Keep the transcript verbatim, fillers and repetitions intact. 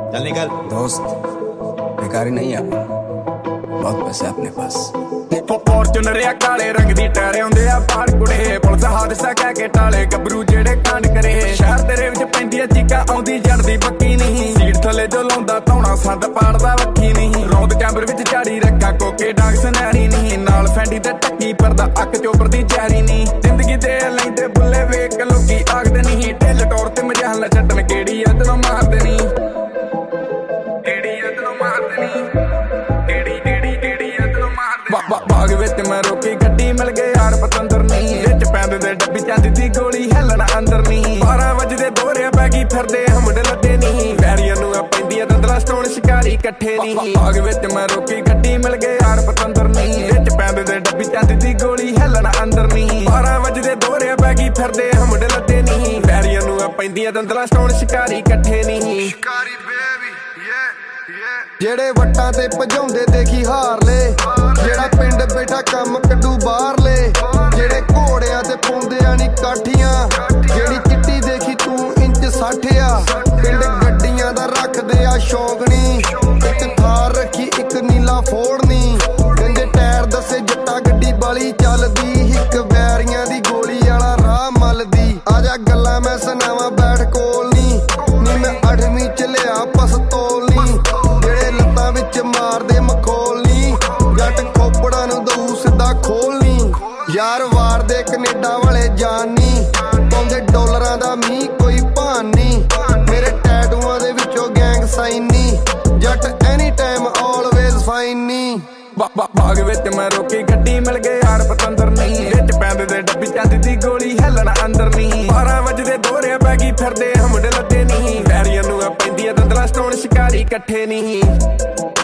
चल निकल। दोस्त बेकारी नहीं है, बहुत पैसे अपने पास। फॉर्चूनर या काले रंग दी टारे आउंदे आ बाहर कुड़े, पुलिस हादसा कह के टाले गबरू जेड़े कांड करे। शहर तेरे विच पैंदियां चीकां आउंदी जड़दी पक्की नहीं, सीट थले जो लाउंदा धौणा संद पाड़दा वक्खी नहीं। रौंद कैंबर विच झाड़ी रखा कोके डाग सनैरी नहीं, नाल फैंडी ते टक्की परदा अक चोपर दी चैरी नहीं। जिंदगी दे लैंदे बुल्ले वेख के लोकी आखदे नहीं, ढिल टोर ते मजाल छड्डन केड़ी अदलों मारदे नहीं, केड़ी अदलों मारदे नहीं, केड़ी केड़ी केड़ी अदलों मारदे। बाग विच मैं रोकी गड्डी मिल गए यार पतंदर नहीं, विच पैंदे दे डब्बी चांदी दी गोली हिलना अंदर नहीं। बारह वजदे दोहरे पै गई फिरदे हमड़ लद्दे नहीं, वैरियां नूं पैंदियां दंदलां स्टोन शिकारी कट्ठे नहीं। बाग विच मैं रोकी गड्डी मिल गए यार पतंदर नहीं, विच पैंदे दे डब्बी चांदी दी गोली हिलना अंदर नहीं। बारह वजदे दोहरे पै गई फिरदे हमड़ लद्दे नहीं, वैरियां नूं पैंदियां दंदलां स्टोन शिकारी कट्ठे नहीं। शिकारी बेबी जेड़े वट्टां ते भजाउंदे देखी हार ले, जेड़ा पिंड बैठा कम कड्डू बाहर ले। जेड़े घोड़ियां ते पौंदियां नी काठियां, जेड़ी चिट्टी देखी तू इंच साठिया। पिंड गड्डियां दा रखदे आ शौक नी, इक थार रखी इक नीला फोड़नी। गंदे टायर दसे जट्टा गड्डी बाली चलदी, हिक वैरियां दी गोली आला राह मलदी। आजा गल्लां मैं सुनावां बैठ कोल नी, नी मैं अठवीं च लिया पस्तौल नी। जेड़े लत्तां विच मारदे मखौल नी, जट खोपड़ा नूं दऊ सिद्धा खोलनी। यार वार दे कनेडा वाले जानी, पाउंदे डॉलरां दा मींह कोई भान नी। मेरे टैटूआं दे विचों गैंग साइन नी, Jatt any time always fine नी। बाग विच मैं रोकी गड्डी मिल गए यार पतंदर नहीं, विच पैंदे दे डब्बी चांदी दी गोली हिलना अंदर नहीं। बारह वजदे दोहरे पै गई फिरदे हमड़ लद्दे नहीं, वैरियां नूं पैंदियां दंदलां स्टोन शिकारी कट्ठे नहीं।